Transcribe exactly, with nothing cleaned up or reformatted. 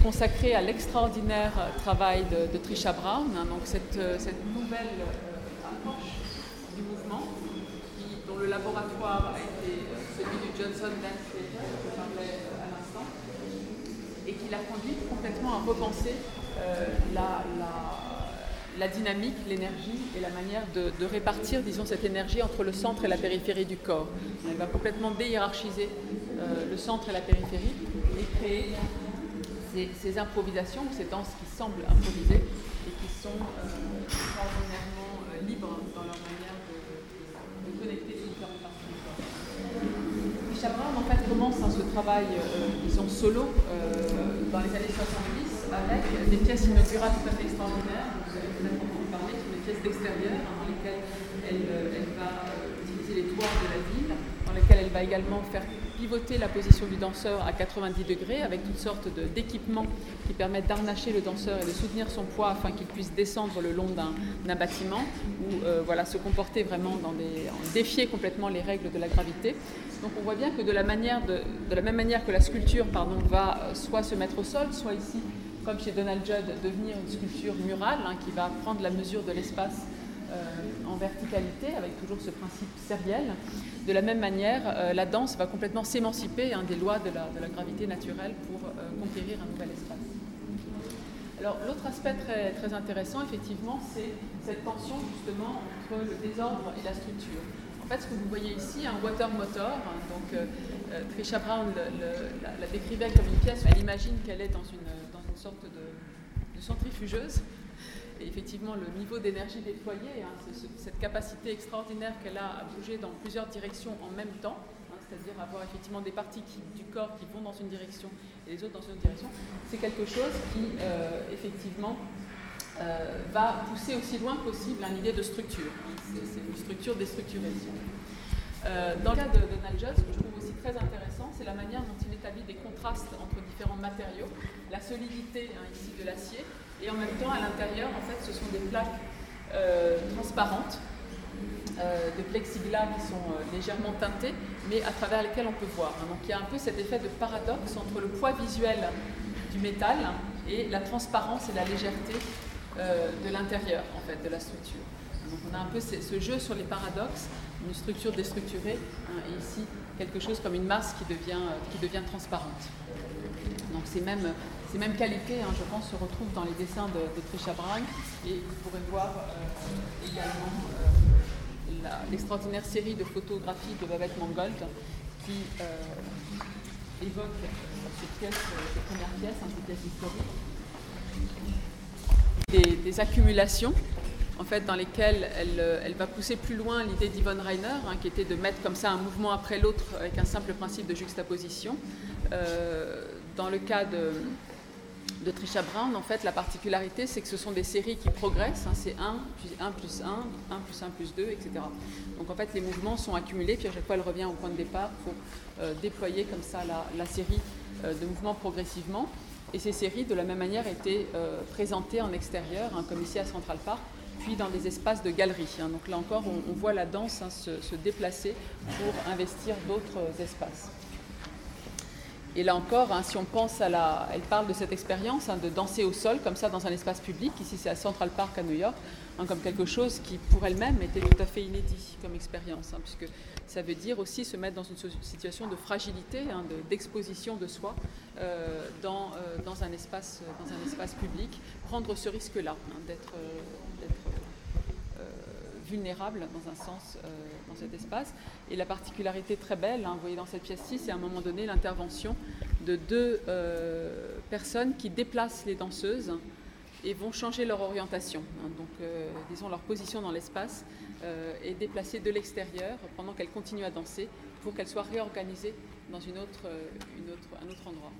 consacrée à l'extraordinaire travail de, de Trisha Brown, hein, donc cette, cette nouvelle euh, approche du mouvement, qui, dont le laboratoire a été celui du Johnson Dance Theatre, dont je parlais à l'instant, et qui l'a conduit complètement à repenser euh, la, la, la dynamique, l'énergie et la manière de, de répartir, disons, cette énergie entre le centre et la périphérie du corps. Elle va complètement déhiérarchiser euh, le centre et la périphérie et créer ces, ces improvisations, ces danses qui semblent improvisées et qui sont euh, extraordinairement euh, libres dans leur manière de, de, de connecter les différentes parties du corps. Trisha Brown, en fait, commence hein, ce travail, euh, disons, solo, euh, dans les années soixante-dix, avec des pièces inaugurales tout à fait extraordinaires. Vous avez peut-être entendu parler, sur des pièces d'extérieur, hein, dans lesquelles elle, elle va euh, utiliser les toits de la ville, dans lesquelles elle va également faire pivoter la position du danseur à quatre-vingt-dix degrés, avec toutes sortes de, d'équipements qui permettent d'harnacher le danseur et de soutenir son poids afin qu'il puisse descendre le long d'un, d'un bâtiment, ou euh, voilà, se comporter vraiment dans des, en défier complètement les règles de la gravité. Donc on voit bien que de la, manière de, de la même manière que la sculpture pardon, va soit se mettre au sol, soit ici, comme chez Donald Judd, devenir une sculpture murale hein, qui va prendre la mesure de l'espace euh, en verticalité, avec toujours ce principe sériel. De la même manière, euh, la danse va complètement s'émanciper hein, des lois de la, de la gravité naturelle pour euh, conquérir un nouvel espace. Alors l'autre aspect très, très intéressant, effectivement, c'est cette tension justement entre le désordre et la structure. En fait, ce que vous voyez ici, un water motor, hein, donc euh, euh, Trisha Brown le, le, la, la décrivait comme une pièce, elle imagine qu'elle est dans une, dans une sorte de, de centrifugeuse. Et effectivement, le niveau d'énergie déployé, hein, c'est ce, cette capacité extraordinaire qu'elle a à bouger dans plusieurs directions en même temps, hein, c'est-à-dire avoir effectivement des parties qui, du corps qui vont dans une direction et les autres dans une autre direction, c'est quelque chose qui, euh, effectivement, Euh, va pousser aussi loin que possible hein, l'idée de structure. C'est, c'est une structure déstructurée. Euh, dans le cas de Donald Judd, ce que je trouve aussi très intéressant, c'est la manière dont il établit des contrastes entre différents matériaux, la solidité hein, ici de l'acier, et en même temps à l'intérieur, en fait, ce sont des plaques euh, transparentes euh, de plexiglas qui sont euh, légèrement teintées, mais à travers lesquelles on peut voir. Hein. Donc il y a un peu cet effet de paradoxe entre le poids visuel du métal et la transparence et la légèreté Euh, de l'intérieur en fait de la structure. Donc on a un peu ce, ce jeu sur les paradoxes, une structure déstructurée hein, et ici quelque chose comme une masse qui devient, euh, qui devient transparente. Donc ces mêmes, ces mêmes qualités hein, je pense se retrouvent dans les dessins de, de Trisha Brown et vous pourrez voir euh, également euh, la, l'extraordinaire série de photographies de Babette Mangold qui euh, évoque euh, ces pièces, euh, ces premières pièces, hein, ces pièces historiques. Des, des accumulations en fait, dans lesquelles elle, elle va pousser plus loin l'idée d'Yvonne Rainer, hein, qui était de mettre comme ça un mouvement après l'autre avec un simple principe de juxtaposition. Euh, dans le cas de, de Trisha Brown, en fait, la particularité, c'est que ce sont des séries qui progressent, hein, c'est un, puis un plus un, un plus un plus deux, et cetera. Donc en fait, les mouvements sont accumulés, puis à chaque fois, elle revient au point de départ pour euh, déployer comme ça la, la série euh, de mouvements progressivement. Et ces séries, de la même manière, étaient euh, présentées en extérieur, hein, comme ici à Central Park, puis dans des espaces de galeries. Hein. Donc là encore, on, on voit la danse hein, se, se déplacer pour investir d'autres espaces. Et là encore, hein, si on pense à la... Elle parle de cette expérience hein, de danser au sol, comme ça, dans un espace public. Ici, c'est à Central Park, à New York, hein, comme quelque chose qui, pour elle-même, était tout à fait inédit comme expérience, hein, puisque ça veut dire aussi se mettre dans une situation de fragilité, hein, de, d'exposition de soi euh, dans, euh, dans, un espace, dans un espace public, prendre ce risque-là, hein, d'être, euh, d'être euh, vulnérable dans un sens euh, dans cet espace. Et la particularité très belle, hein, vous voyez dans cette pièce-ci, c'est à un moment donné l'intervention de deux euh, personnes qui déplacent les danseuses et vont changer leur orientation. Hein, donc, euh, disons, leur position dans l'espace euh, est déplacée de l'extérieur pendant qu'elles continuent à danser pour qu'elles soient réorganisées dans une autre, une autre, un autre endroit.